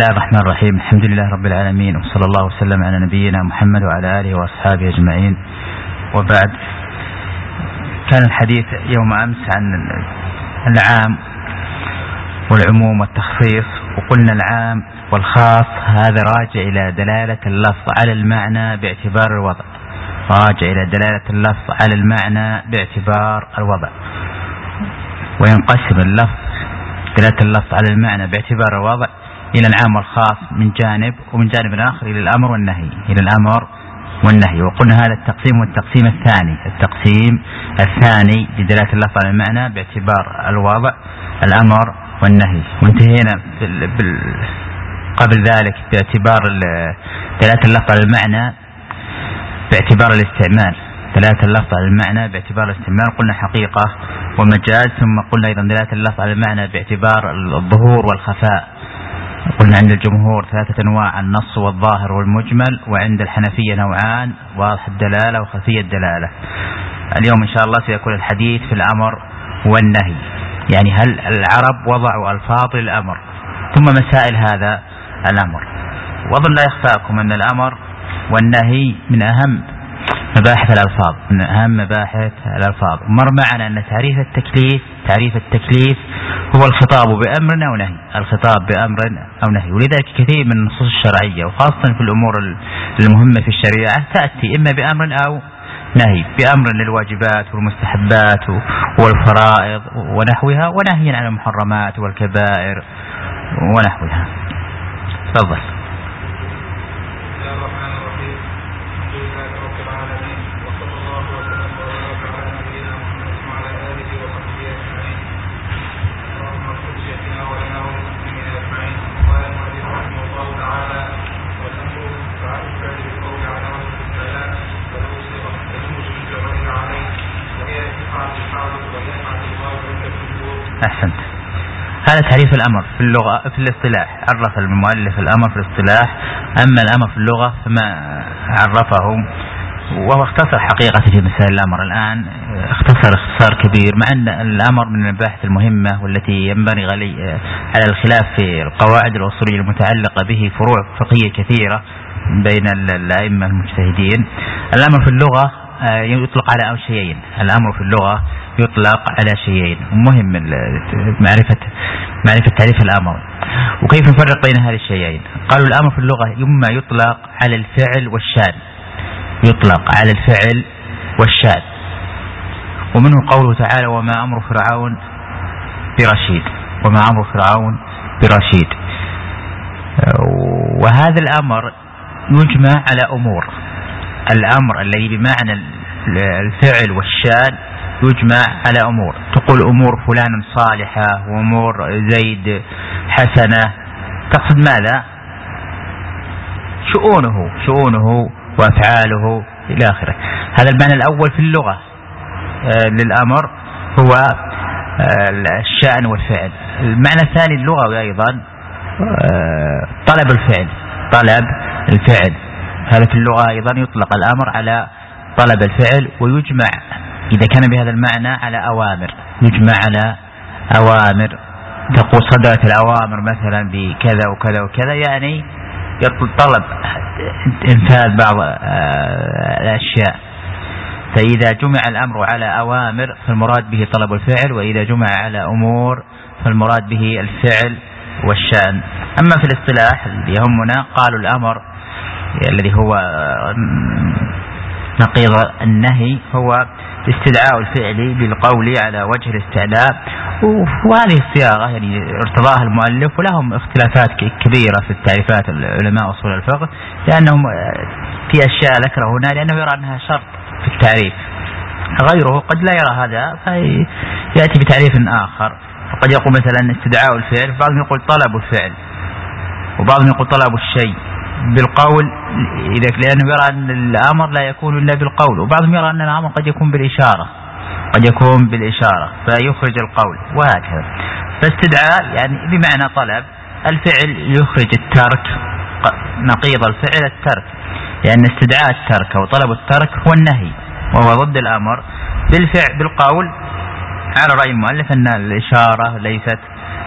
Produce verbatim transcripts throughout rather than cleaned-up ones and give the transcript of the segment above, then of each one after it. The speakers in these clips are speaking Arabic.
الله الرحمن الرحيم. الحمد لله رب العالمين، وصلى الله وسلم على نبينا محمد وعلى آله وأصحابه أجمعين، وبعد. كان الحديث يوم أمس عن العام والعموم والتخصيص، وقلنا العام والخاص هذا راجع إلى دلالة اللفظ على المعنى باعتبار الوضع، راجع إلى دلالة اللفظ على المعنى باعتبار الوضع. وينقسم اللفظ دلالة اللفظ على المعنى باعتبار الوضع إلى العام والخاص من جانب، ومن جانب آخر إلى الأمر والنهي، إلى الأمر والنهي. وقلنا هذا التقسيم والتقسيم الثاني التقسيم الثاني لدلالة اللفظ على المعنى باعتبار الوضع الأمر والنهي. وانتهينا بال... قبل ذلك باعتبار دلالة اللفظ على المعنى باعتبار الاستعمال، دلالة اللفظ على المعنى باعتبار الاستعمال قلنا حقيقة ومجاز. ثم قلنا أيضا دلالة اللفظ على المعنى باعتبار الظهور والخفاء. قلنا عند الجمهور ثلاثة أنواع: النص والظاهر والمجمل، وعند الحنفية نوعان: واضح الدلالة وخفي الدلالة. اليوم إن شاء الله سيكون الحديث في الأمر والنهي، يعني هل العرب وضعوا ألفاظ للأمر، ثم مسائل هذا الأمر. وأظن لا يخفاكم أن الأمر والنهي من أهم مباحث الألفاظ، من أهم مباحث الألفاظ. مر معنا أن تعريف التكليف تعريف التكليف هو الخطاب بأمر أو نهي، الخطاب بأمر أو نهي. ولذلك كثير من النصوص الشرعية وخاصة في الأمور المهمة في الشريعة تأتي إما بأمر أو نهي، بأمر للواجبات والمستحبات والفرائض ونحوها، ونهي عن المحرمات والكبائر ونحوها. تفضل. أحسنت. هذا تعريف الأمر في اللغة. في الاصطلاح عرف المؤلف الأمر في الاصطلاح، أما الأمر في اللغة فما عرفه، وهو اختصر حقيقة في مسائل الأمر. الآن اختصر اختصار كبير، مع أن الأمر من المباحث المهمة والتي ينبغي على الخلاف في القواعد الأصولية المتعلقة به فروع فقهية كثيرة بين الأئمة المجتهدين. الأمر في اللغة يطلق على شيئين، الأمر في اللغة يطلق على شيئين، مهم معرفة معرفة تعريف الأمر. وكيف نفرق بين هذه الشيئين؟ قالوا الأمر في اللغة إما يطلق على الفعل والشان، يطلق على الفعل والشان، ومنه قوله تعالى: وما أمر فرعون برشيد، وما أمر فرعون برشيد. وهذا الأمر يجمع على أمور، الأمر الذي بمعنى الفعل والشان يجمع على أمور. تقول أمور فلان صالحة وأمور زيد حسنة، تقصد ماذا؟ شؤونه شؤونه وأفعاله إلى آخره. هذا المعنى الأول في اللغة للأمر هو الشأن والفعل. المعنى الثاني اللغوي أيضا طلب الفعل، طلب الفعل. هذا في اللغة أيضا يطلق الأمر على طلب الفعل، ويجمع إذا كان بهذا المعنى على أوامر، يجمع على أوامر. تقول صدرت الأوامر مثلا بكذا وكذا وكذا، يعني يطلب انفاذ بعض الأشياء. فإذا جمع الأمر على أوامر فالمراد به طلب الفعل، وإذا جمع على أمور فالمراد به الفعل والشأن. أما في الاصطلاح اللي يهمنا قالوا الأمر الذي هو نقيض النهي هو استدعاء الفعل بالقول على وجه الاستعلاء. وهذه الصياغة يعني ارتضاها المؤلف، ولهم اختلافات كبيرة في التعريفات العلماء أصول الفقه، لأنهم في أشياء ذكره هنا لأنه يرى أنها شرط في التعريف، غيره قد لا يرى هذا فيأتي بتعريف آخر. فقد يقول مثلا استدعاء الفعل، بعضهم يقول طلب الفعل، وبعضهم يقول طلب الشيء بالقول، إذا لأنه يرى أن الأمر لا يكون إلا بالقول، وبعضهم يرى أن الأمر قد يكون بالإشارة، قد يكون بالإشارة فيخرج القول، وهكذا. فاستدعاء يعني بمعنى طلب الفعل يخرج الترك، نقيض الفعل الترك، لأن استدعاء الترك وطلب الترك هو النهي، وهو ضد الأمر. بالفعل بالقول على رأي المؤلف أن الإشارة ليست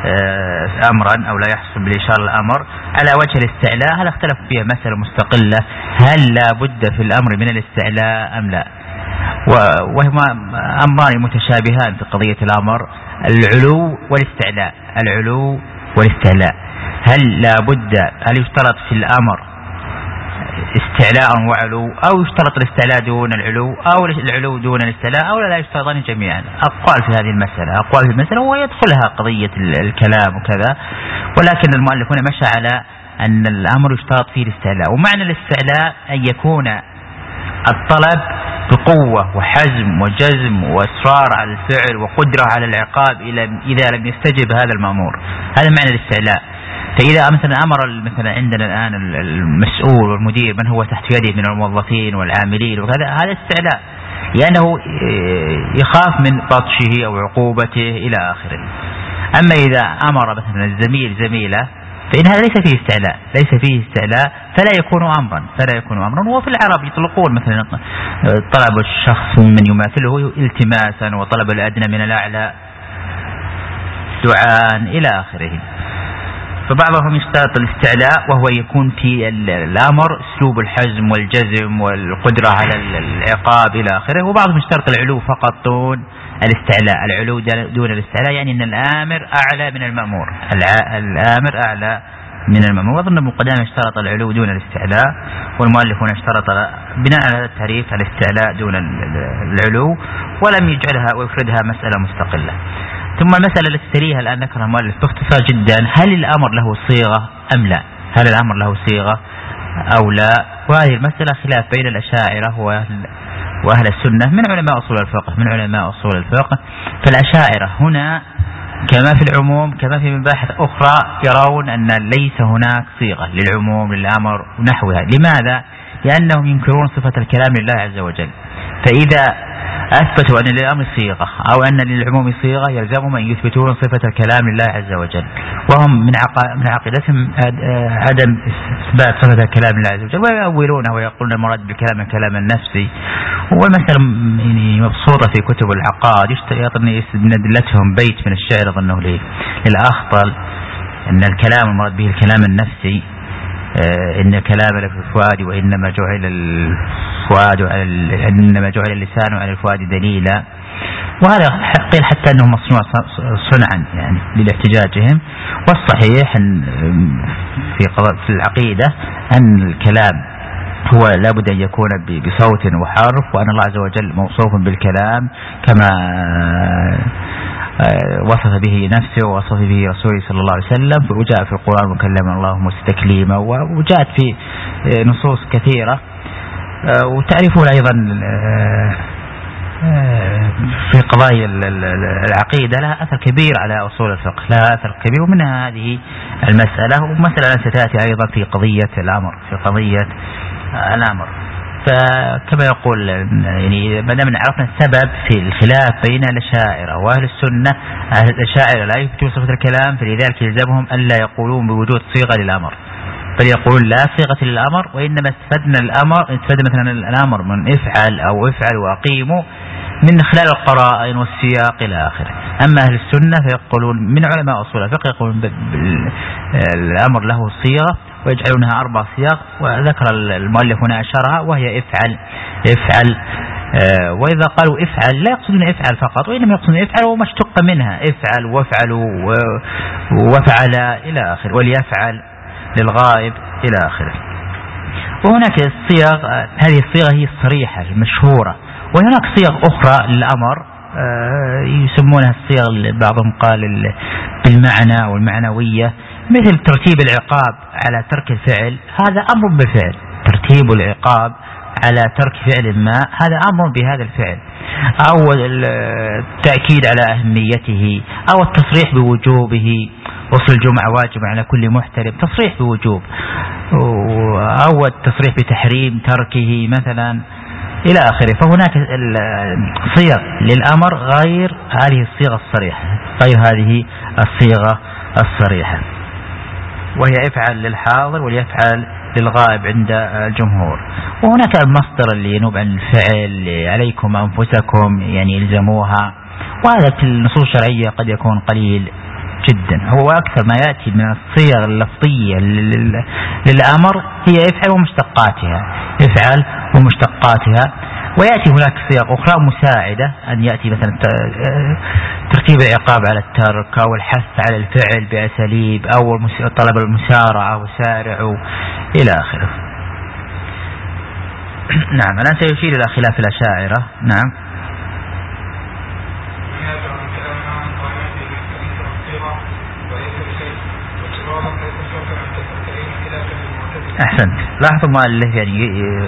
أمرا أو لا يحصل بالإشارة الأمر على وجه الاستعلاء، هذا اختلف فيها مسألة مستقلة، هل لا بد في الأمر من الاستعلاء أم لا؟ وهما أمران متشابهان في قضية الأمر، العلو والاستعلاء. العلو والاستعلاء، هل لا بد، هل يشترط في الأمر استعلاء وعلو، أو يشترط الاستعلاء دون العلو، أو العلو دون الاستعلاء، أو لا يشترطان جميعا؟ أقوال في هذه المسألة، أقوال في المسألة ويدخلها قضية الكلام وكذا، ولكن المؤلف هنا مشى على أن الأمر يشترط فيه الاستعلاء. ومعنى الاستعلاء أن يكون الطلب بقوة وحزم وجزم وإصرار على الفعل وقدرة على العقاب إذا لم يستجب هذا المأمور، هذا معنى الاستعلاء. فإذا مثلا أمر مثلا عندنا الآن المسؤول والمدير من هو تحت يده من الموظفين والعاملين وكذا، هذا استعلاء، لأنه يخاف من بطشه أو عقوبته إلى آخره. أما إذا أمر مثلا الزميل زميله فإن هذا ليس فيه استعلاء، ليس فيه استعلاء فلا يكون أمرا، فلا يكون أمرا. وفي العرب يطلقون مثلا طلب الشخص من يماثله التماسا، وطلب الأدنى من الأعلى دعاء إلى آخره. فبعضهم يشترط الاستعلاء وهو يكون في الأمر أسلوب الحزم والجزم والقدرة على العقاب إلى آخره، وبعضهم يشترط العلو فقط دون الاستعلاء. العلو دون الاستعلاء يعني أن الآمر أعلى من المأمور، الآمر أعلى من المأمور. وأظن ابن قدامة اشترط العلو دون الاستعلاء، والمؤلف هنا اشترط بناء على التعريف الاستعلاء دون العلو، ولم يجعلها ويفردها مسألة مستقلة. ثم المسألة التي تليها الآن ذكرها المؤلف باختصار جدا، هل الأمر له صيغة أم لا؟ هل الأمر له صيغة أو لا؟ وهذه المسألة خلاف بين الأشاعرة وأهل, وأهل السنة من علماء أصول الفقه، من علماء أصول الفقه. فالأشاعرة هنا كما في العموم كما في مباحث أخرى يرون أن ليس هناك صيغة للعموم للأمر ونحوها. لماذا؟ لأنهم ينكرون صفة الكلام لله عز وجل، فإذا أثبتوا أن للأمر صيغة أو أن للعموم صيغة يلزمهم أن يثبتون صفة الكلام لله عز وجل، وهم من من عقيدتهم عدم إثبات صفة الكلام لله عز وجل، ويؤولونه ويقولون المراد بالكلام الكلام النفسي. والمسألة يعني مبسوطة في كتب العقائد، يعطني من أدلتهم بيت من الشعر أظنه لي للأخطل أن الكلام المراد به الكلام النفسي، إن الكلام لفي الفؤاد وإنما جعل الفؤاد إنما جعل اللسان على الفؤاد دليلا. وهذا قيل حتى أنه مصنوع صنعا يعني للاحتجاجهم. والصحيح أن في في العقيدة أن الكلام هو لابد أن يكون بصوت وحرف، وأن الله عز وجل موصوف بالكلام كما وصف به نفسه ووصف به رسوله صلى الله عليه وسلم، وجاء في القرآن وكلم الله مستكليما، وجاءت في نصوص كثيرة. وتعرفون أيضا في قضايا العقيدة لها أثر كبير على أصول الفقه، لها أثر كبير، ومنها هذه المسألة. ومسألة ستأتي أيضا في قضية الأمر، في قضية الأمر. فكما يقول يعني ما دام عرفنا السبب في الخلاف بين الأشاعرة وأهل السنة، أهل الأشاعرة لا يثبتون صفة الكلام، فلذلك يلزمهم ألا يقولون بوجود صيغة للأمر، بل يقولون لا صيغة للأمر، وإنما استفدنا الأمر استفدنا مثلا الأمر من افعل أو افعل وأقيموا من خلال القرائن والسياق إلى آخره. أما أهل السنة فيقولون من علماء أصول الفقه يقولون الأمر له صيغة ويجعلونها أربع صيغ، وذكر المؤلف هنا أشارها وهي افعل افعل. آه وإذا قالوا افعل لا يقصدون افعل فقط، وإنما يقصدون افعل وما اشتق منها، افعل وافعلوا وفعل إلى آخره، وليفعل للغائب إلى آخره. وهناك الصيغ، هذه الصيغة هي الصريحة المشهورة، وهناك صيغ أخرى للأمر آه يسمونها الصيغ، بعضهم قال بالمعنى والمعنوية، مثل ترتيب العقاب على ترك الفعل، هذا أمر بالفعل، ترتيب العقاب على ترك فعل ما هذا أمر بهذا الفعل، أو التأكيد على أهميته، أو التصريح بوجوبه، وصل الجمعة واجب على كل محترم، تصريح بوجوب، أو التصريح بتحريم تركه مثلا إلى آخره. فهناك صيغ للأمر غير هذه الصيغة الصريحة، غير هذه الصيغة الصريحة، وهي افعل للحاضر وليفعل للغائب عند الجمهور. وهناك المصدر اللي ينوب عن الفعل، عليكم أنفسكم يعني يلزموها، وهذا في النصوص الشرعية قد يكون قليل جدا. هو أكثر ما يأتي من الصيغ اللفظية للأمر هي افعل ومشتقاتها، افعل ومشتقاتها. ويأتي هناك صيغ أخرى مساعدة، أن يأتي مثلا ترتيب العقاب على الترك أو الحث على الفعل بأساليب أو طلب المسارعة وسارعوا إلى آخره. نعم. الآن سيشير إلى خلاف الأشاعرة. نعم. أحسنت. لاحظوا المؤلف يعني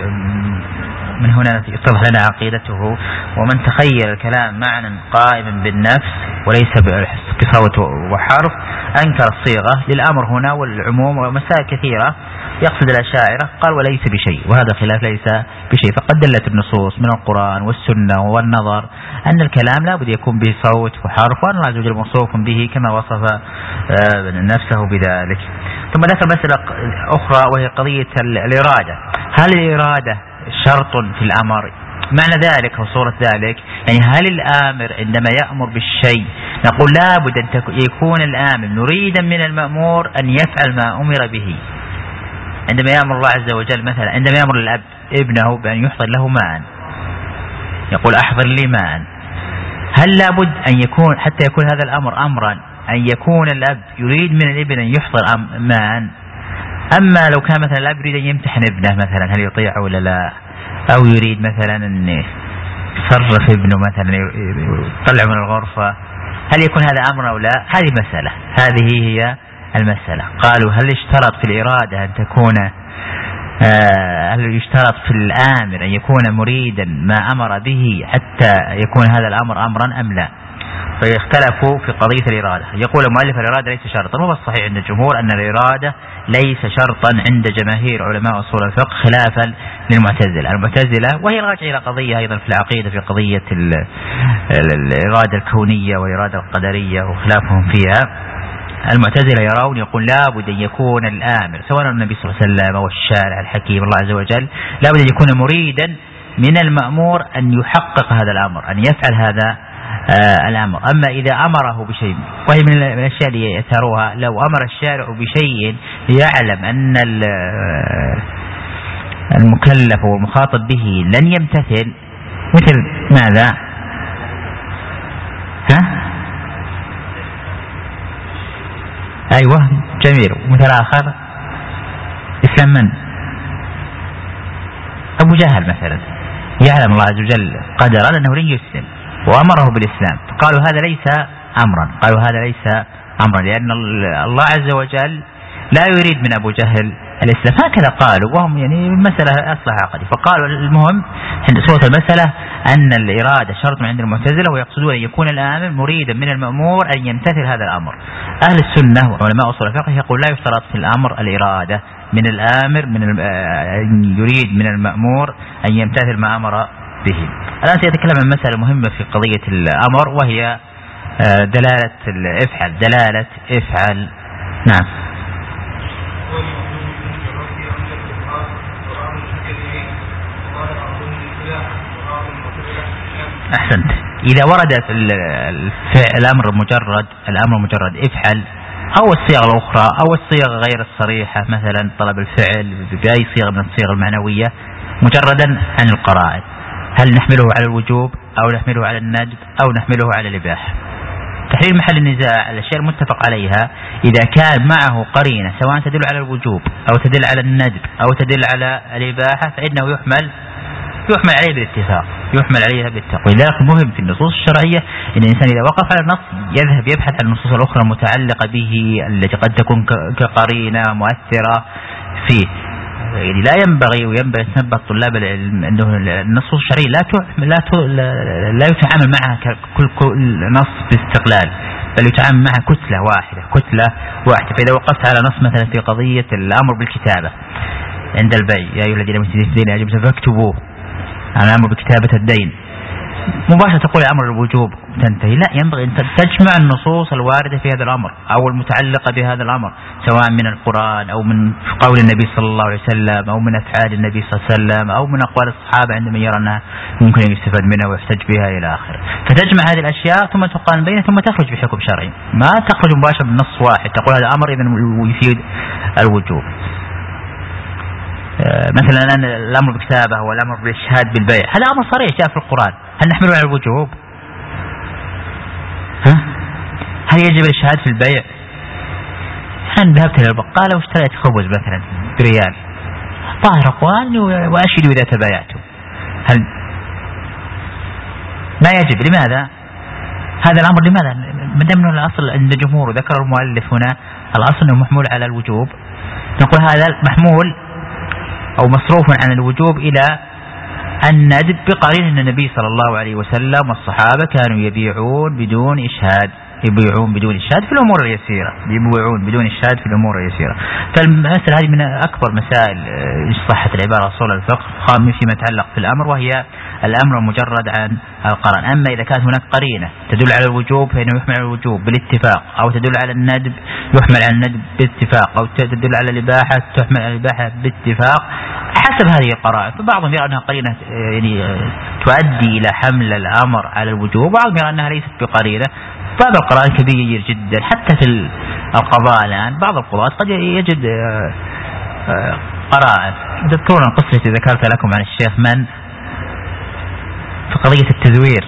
من هنا يتضح لنا عقيدته. ومن تخيل الكلام معنى قائما بالنفس وليس بصوت وحرف أنكر الصيغة للأمر هنا والعموم ومسائل كثيرة يقصد الأشاعرة. قال وليس بشيء، وهذا خلاف ليس بشيء. فقد دلت النصوص من القرآن والسنة والنظر أن الكلام لا بد يكون بصوت وحرف، وأن الله عز وجل موصوف به كما وصف نفسه بذلك. ثم ذكر مسألة أخرى وهي قضية الإرادة. هل الإرادة شرط في الأمر؟ معنى ذلك وصورة ذلك يعني هل الآمر عندما يأمر بالشيء نقول لا بد أن يكون الآمر نريدا من المأمور أن يفعل ما أمر به؟ عندما يأمر الله عز وجل مثلا، عندما يأمر الأب ابنه بأن يحضر له ماء يقول أحضر لي ماء، هل لا بد أن يكون حتى يكون هذا الأمر أمرا أن يكون الأب يريد من الابن أن يحضر ماء؟ أما لو كان مثلا الأب يريد أن يمتحن ابنه مثلا هل يطيع ولا لا، أو يريد مثلا أن يصرف ابنه مثلا يطلع من الغرفة، هل يكون هذا أمر أو لا؟ هذه مسألة، هذه هي المسألة. قالوا هل يشترط في الإرادة أن تكون آه هل يشترط في الآمر أن يكون مريدا ما أمر به حتى يكون هذا الأمر أمرا أم لا؟ فيختلفوا في قضية الإرادة. يقول المؤلف الإرادة ليس شرطا، وهو الصحيح عند الجمهور أن الإرادة ليس شرطا عند جماهير علماء أصول الفقه خلافا للمعتزلة. المعتزلة وهي الراجع إلى قضية أيضا في العقيدة في قضية الإرادة الكونية والإرادة القدرية وخلافهم فيها. المعتزلة يرون يقول لا بد أن يكون الآمر سواء النبي صلى الله عليه وسلم أو الشارع الحكيم الله عز وجل لا بد أن يكون مريدا من المأمور أن يحقق هذا الأمر، أن يفعل هذا آه الأمر. أما إذا أمره بشيء، وهي من الأشياء اللي يثروها، لو أمر الشارع بشيء يعلم أن المكلف والمخاطب به لن يمتثل، مثل ماذا؟ ها؟ أيوة جميل. مثل آخر إسلام من؟ أبو جهل مثلا، يعلم الله عز وجل قدر أنه لن يسلم وأمره بالإسلام، فقالوا هذا ليس أمرا، قالوا هذا ليس أمرا لأن الله عز وجل لا يريد من أبو جهل الإسلام. هكذا قالوا، وهم يعني مسألة أصلح عقدي. فقالوا المهم عند صورة المسألة أن الإرادة شرط عند المعتزلة، ويقصدون أن يكون الآمر مريدا من المأمور أن يمتثل هذا الأمر. أهل السنة وعلماء أصول الفقه يقول لا يشترط في الأمر الإرادة من الآمر من يريد من المأمور أن يمتثل ما أمر به. الآن سيتكلم عن مسألة مهمة في قضية الأمر، وهي دلالة افعل، دلالة افعل. نعم. أحسنت. إذا ورد في الأمر مجرد الأمر مجرد افعل أو الصيغ الأخرى أو الصيغ غير الصريحة مثلا طلب الفعل بأي صيغة من الصيغ المعنوية مجردا عن القرائن، هل نحمله على الوجوب أو نحمله على الندب أو نحمله على الإباحة؟ تحرير محل النزاع الأشياء المتفق عليها إذا كان معه قرينة سواء تدل على الوجوب أو تدل على الندب أو تدل على الإباحة فإنه يحمل يحمل عليه بالاتفاق، يحمل عليها بالاتفاق. ولذلك مهم في النصوص الشرعية إن الإنسان إذا وقف على النص يذهب يبحث عن النصوص الأخرى المتعلقة به التي قد تكون كقرينة مؤثرة فيه. يعني لا ينبغي وينبغي تنبه طلاب العلم أنه النصوص الشرعية لا لا لا يتعامل معها كل كل نص باستقلال، بل يتعامل معها كتلة واحدة كتلة واحدة. فإذا وقفت على نص مثلا في قضية الأمر بالكتابة عند البيع، يا أيها الذين آمنوا إذا اكتبوه، الأمر بكتابة الدين، مباشرة تقول الأمر الوجوب تنتهي، لا، ينبغي أن تجمع النصوص الواردة في هذا الأمر أو المتعلقة بهذا الأمر، سواء من القرآن أو من قول النبي صلى الله عليه وسلم أو من أفعال النبي صلى الله عليه وسلم أو من أقوال الصحابة عندما يرى أنها ممكن أن يستفاد منها ويحتج بها إلى آخره. فتجمع هذه الأشياء ثم تقارن بينها ثم تخرج بحكم شرعي، ما تخرج مباشرة بنص واحد تقول هذا أمر إذن يفيد الوجوب. مثلا الآن الأمر بالكتابة والأمر بالإشهاد بالبيع، هذا أمر صريح جاء في القرآن، هل نحمله على الوجوب؟ ها؟ هل يجب الإشهاد في البيع؟ أنا ذهبت إلى البقالة واشتريت خبز مثلا بريال، طاهر أقوال وأشهد إذا تبايعتم، هل ما يجب؟ لماذا؟ هذا الأمر لماذا؟ من ضمن الأصل عند الجمهور، ذكر المؤلف هنا الأصل أنه محمول على الوجوب، نقول هذا محمول أو مصروف عن الوجوب إلى الندب بقرينة أن النبي صلى الله عليه وسلم والصحابة كانوا يبيعون بدون إشهاد، يبيعون بدون إشهاد في الأمور اليسيرة، يبيعون بدون إشهاد في الأمور اليسيرة. فالمسألة هذه من أكبر مسائل صحة العبارة أصول الفقه فيما يتعلق في الأمر، وهي الأمر المجرد عن القران. أما إذا كانت هناك قرينة تدل على الوجوب فإنه يحمل على الوجوب بالاتفاق، أو تدل على الندب يحمل على الندب باتفاق، أو تدل على الإباحة تحمل على الإباحة باتفاق حسب هذه القرائن. فبعضهم يرى أنها قرينة يعني تؤدي إلى حمل الأمر على الوجوب، وبعضهم يرى أنها ليست بقرينة. بعض القرائن كبير جدا، حتى في القضاء الآن بعض القضاة قد يجد قرائن. تذكرون القصة التي ذكرت لكم عن الشيخ من في قضية التزوير،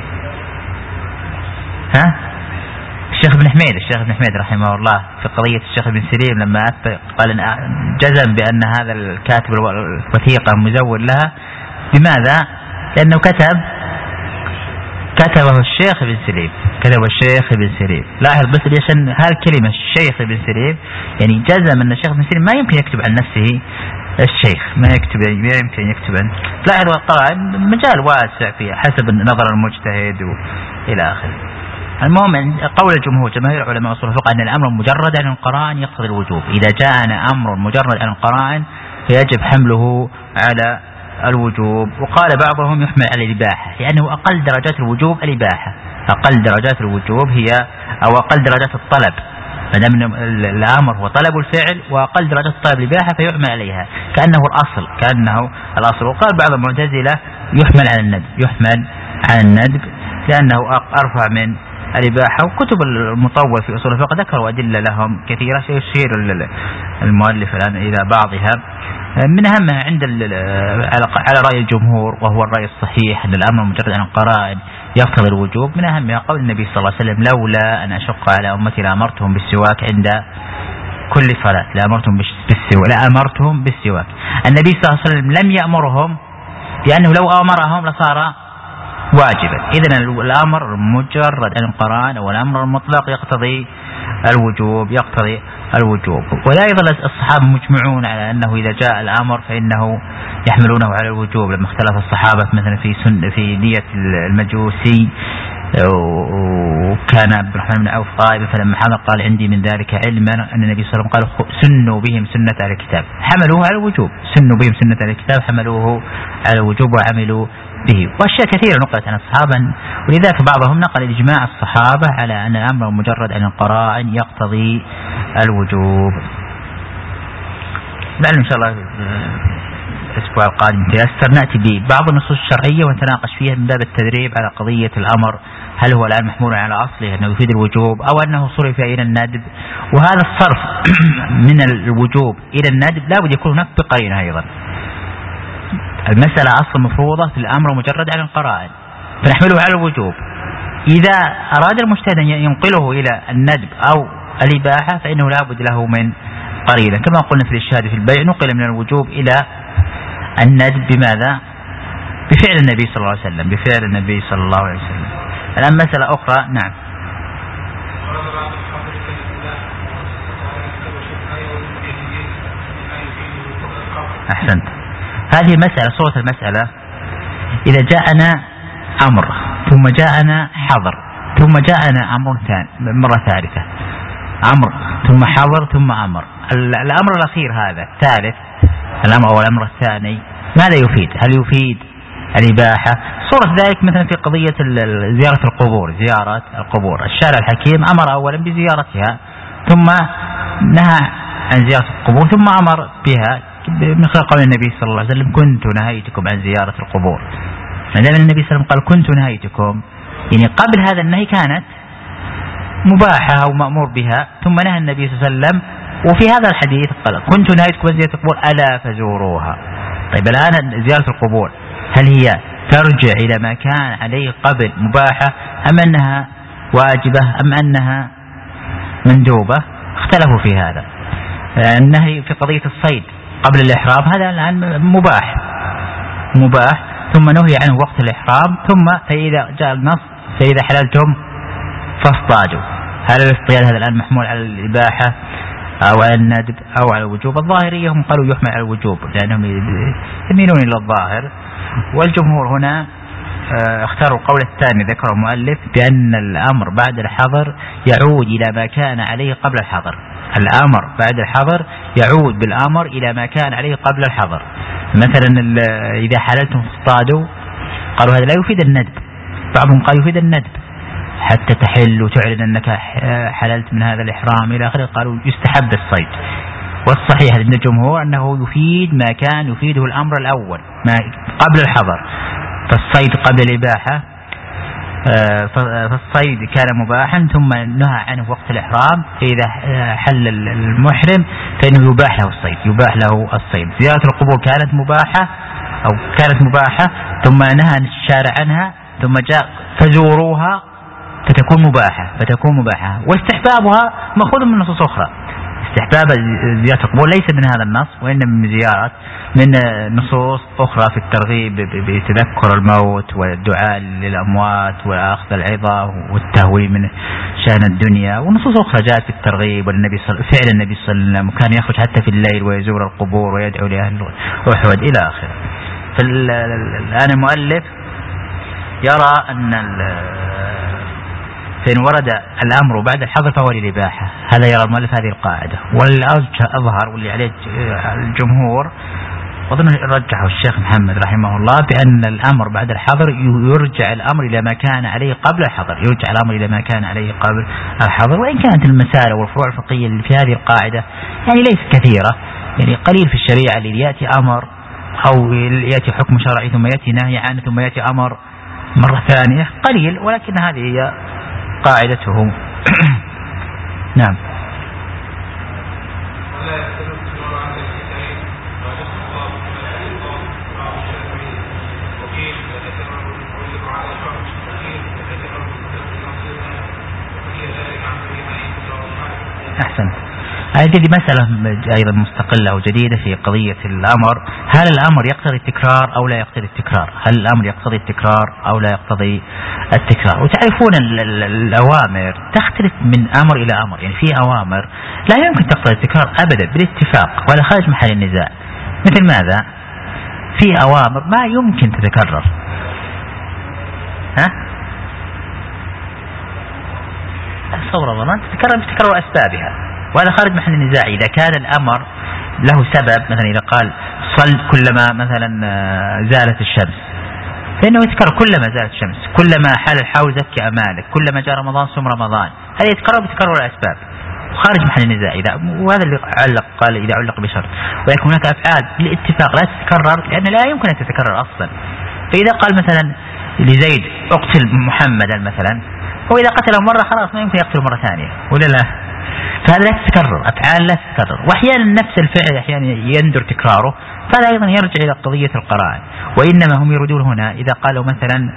ها؟ الشيخ ابن حميد الشيخ ابن حميد رحمه الله في قضية الشيخ ابن سليم لما قال جزم بأن هذا الكاتب الوثيقة مزور لها. لماذا؟ لأنه كتب كتبه الشيخ ابن سليم كتبه الشيخ ابن سليم لاحظ بس عشان هالكلمة الشيخ ابن سليم يعني جزم أن الشيخ ابن سليم ما يمكن يكتب عن نفسه الشيخ، ما يكتب ما يمكن يكتب عن. لاحظ طبعا مجال واسع فيها حسب نظر المجتهد إلى آخره. المهم قول الجمهور جماهير علماء اصول الفقه ان الامر مجرد عن القرائن يقتضي الوجوب. اذا جاءنا امر مجرد عن القرائن فيجب حمله على الوجوب. وقال بعضهم يحمل على الاباحه، لانه اقل درجات الوجوب الاباحه، اقل درجات الوجوب هي او اقل درجات الطلب، ما دام الامر هو طلب الفعل واقل درجات الطلب الاباحه فيحمل عليها كانه الاصل كانه الاصل. وقال بعض المعتزله يحمل على الندب يحمل على الندب لانه ارفع من الإباحة. وكتب المطول في أصول الفقه ذكروا أدلة لهم كثيرة سيشير المؤلف الآن إلى بعضها. من أهمها عند على رأي الجمهور وهو الرأي الصحيح أن الأمر مجرد عن القرائن يقتضي الوجوب. من أهمها قول النبي صلى الله عليه وسلم لولا أن أشق على أمتي لأمرتهم بالسواك عند كل صلاة، لأمرتهم بالسواك لأمرتهم بالسواك. النبي صلى الله عليه وسلم لم يأمرهم لأنه لو أمرهم لصار واجبا. إذن الأمر مجرد عن القرآن أو الأمر المطلق يقتضي الوجوب يقتضي الوجوب. ولا يظل الصحابة مجمعون على أنه إذا جاء الأمر فإنه يحملونه على الوجوب. لما اختلف الصحابة مثلا في سن في نية المجوسي وكان عبد الرحمن بن عوف قائما فلما حضر قال عندي من ذلك علما أن النبي صلى الله عليه وسلم قال سنوا بهم سنة على الكتاب، حملوه على الوجوب، سنوا بهم سنة على الكتاب حملوه على الوجوب وعملوا به. وأشياء كثيرة نقلت عن الصحابة، ولذلك بعضهم نقل إجماع الصحابة على أن الأمر مجرد عن القرائن يقتضي الوجوب. لعل إن شاء الله الأسبوع القادم تيسر نأتي ببعض النصوص الشرعية ونتناقش فيها من باب التدريب على قضية الأمر هل هو الآن محمول على أصله أنه يفيد الوجوب أو أنه صرف إلى الندب. وهذا الصرف من الوجوب إلى الندب لا بد يكون هناك بقرينة أيضا. المسألة أصلا مفروضة في الأمر مجرد عن القرائن فنحمله على الوجوب. إذا أراد المجتهد أن ينقله إلى الندب أو الإباحة فإنه لا بد له من قرينة، كما قلنا في الإشهاد في البيع نقل من الوجوب إلى الندب بماذا؟ بفعل النبي صلى الله عليه وسلم بفعل النبي صلى الله عليه وسلم. الآن مسألة أخرى. نعم أحسنت. هذه مسألة صورة المسألة إذا جاءنا أمر ثم جاءنا حظر ثم جاءنا أمر ثاني مرة ثالثة، أمر ثم حظر ثم أمر. الأمر الأخير هذا الثالث الأمر أو الأمر الثاني ماذا يفيد؟ هل يفيد الإباحة. صورة ذلك مثلا في قضية زيارة القبور، زيارة القبور الشارع الحكيم أمر أولا بزيارتها ثم نهى عن زيارة القبور ثم أمر بها من خلال قول النبي صلى الله عليه وسلم كنت نهيتكم عن زيارة القبور. فدام النبي صلى الله عليه وسلم قال كنت نهيتكم، يعني قبل هذا النهي كانت مباحة أو مأمور بها، ثم نهى النبي صلى الله عليه وسلم. وفي هذا الحديث قال كنت نهيتكم عن زيارة القبور ألا فزوروها. طيب الآن زيارة القبور هل هي ترجع إلى ما كان عليه قبل مباحة أم أنها واجبة أم أنها مندوبة؟ اختلفوا في هذا. النهي في قضية الصيد قبل الإحرام هذا الآن مباح مباح ثم نهي عنه وقت الإحرام، ثم فإذا جاء النص فإذا حللتم فاصطادوا. هل الاصطياد هذا الآن محمول على الإباحة أو على الندب أو على الوجوب؟ الظاهرية هم قالوا يحمل على الوجوب لأنهم يميلون إلى الظاهر، والجمهور هنا اختاروا القول الثاني ذكره المؤلف بأن الأمر بعد الحظر يعود إلى ما كان عليه قبل الحظر. الأمر بعد الحظر يعود بالأمر إلى ما كان عليه قبل الحظر. مثلا إذا حللتم فاصطادوا قالوا هذا لا يفيد الندب، بعضهم قال يفيد الندب حتى تحل وتعلن أنك حللت من هذا الإحرام إلى آخره، قالوا يستحب الصيد. والصحيح عند الجمهور أنه يفيد ما كان يفيده الأمر الأول ما قبل الحظر. فالصيد قبل الإباحة، فالصيد كان مباحا ثم نهى عنه وقت الإحرام، فإذا حل المحرم فإنه يباح له الصيد يباح له الصيد. زيارة القبور كانت مباحة أو كانت مباحة ثم نهى الشارع عنها ثم جاء فزوروها فتكون مباحة فتكون مباحة واستحبابها مأخوذ من نصوص أخرى. استحباب زيارة القبور ليس من هذا النص وإنما من زيارة من نصوص أخرى في الترغيب بتذكر الموت والدعاء للأموات وأخذ العظة والتهوي من شأن الدنيا، ونصوص أخرى جاءت في الترغيب. والنبي صل... فعل النبي صلى الله عليه وسلم كان يخرج حتى في الليل ويزور القبور ويدعو لأهل أحد إلى آخره. فالآن المؤلف يرى أن فإن ورد الأمر بعد الحظر فهو للإباحة، هذا يرى المؤلف هذه القاعدة. والأرجح أظهر واللي عليه الجمهور وظن رجحه الشيخ محمد رحمه الله بأن الأمر بعد الحظر يرجع الأمر إلى ما كان عليه قبل الحظر يرجع الأمر إلى ما كان عليه قبل الحظر. وإن كانت المسائل والفروع الفقهية اللي في هذه القاعدة يعني ليس كثيرة، يعني قليل في الشريعة اللي يأتي أمر أو يأتي حكم شرعي ثم يأتي نهي عنه ثم يأتي أمر مرة ثانية، قليل، ولكن هذه هي قاعدته. نعم. أحسن. هذه مسألة أيضا مستقلة وجديدة في قضية الأمر. هل الأمر يقتضي التكرار أو لا يقتضي التكرار؟ هل الأمر يقتضي التكرار أو لا يقتضي التكرار؟ وتعرفون الأوامر تختلف من أمر إلى أمر، يعني في أوامر لا يمكن تقتضي التكرار أبدا بالاتفاق ولا خارج محل النزاع. مثل ماذا؟ في أوامر ما يمكن تتكرر، ها؟ الصورة ضمان تتكرر بتكرر أسبابها وهذا خارج محل النزاع. إذا كان الأمر له سبب، مثلا إذا قال صل كلما مثلا زالت الشمس فإنه يتكرر كلما زالت الشمس، كلما حال الحول زكي أمالك، كلما جاء رمضان صم رمضان، هذا يتكرر بتكرر الأسباب خارج محل النزاع. إذا وهذا اللي علق قال إذا علق بشرط. ويكون هناك أفعال بالاتفاق لا تتكرر لأن لا يمكن أن تتكرر أصلا. فإذا قال مثلا لزيد اقتل محمدا مثلا، وإذا قتله مرة خلاص ما يمكن يقتل مرة ثانية ولا لا؟ فهذا لا تتكرر، أفعال لا تتكرر. وأحيانا نفس الفعل أحيانا يندر تكراره، فهذا أيضا يرجع إلى قضية القرائن. وإنما هم يردون هنا إذا قالوا مثلا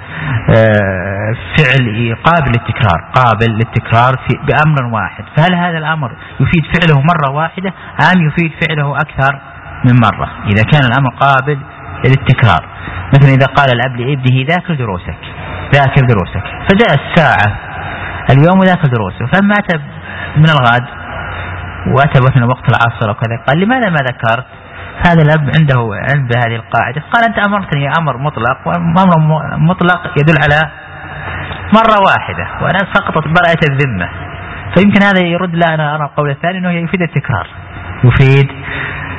فعل قابل للتكرار قابل للتكرار في بأمر واحد، فهل هذا الأمر يفيد فعله مرة واحدة أم يفيد فعله أكثر من مرة؟ إذا كان الأمر قابل للتكرار، مثلا إذا قال الأب لابنه ذاكر دروسك ذاكر دروسك فجاء الساعة اليوم وذاكر دروسه، فما أتى من الغد وأتى مثلا وقت العصر وكذا قال لماذا ما ذكرت؟ هذا الأب عنده عنده هذه القاعدة، قال أنت أمرتني أمر مطلق، وأمر مطلق يدل على مرة واحدة وأنا سقطت براءة الذمة. فيمكن هذا يرد لا أنا أرى القول الثاني أنه يفيد التكرار يفيد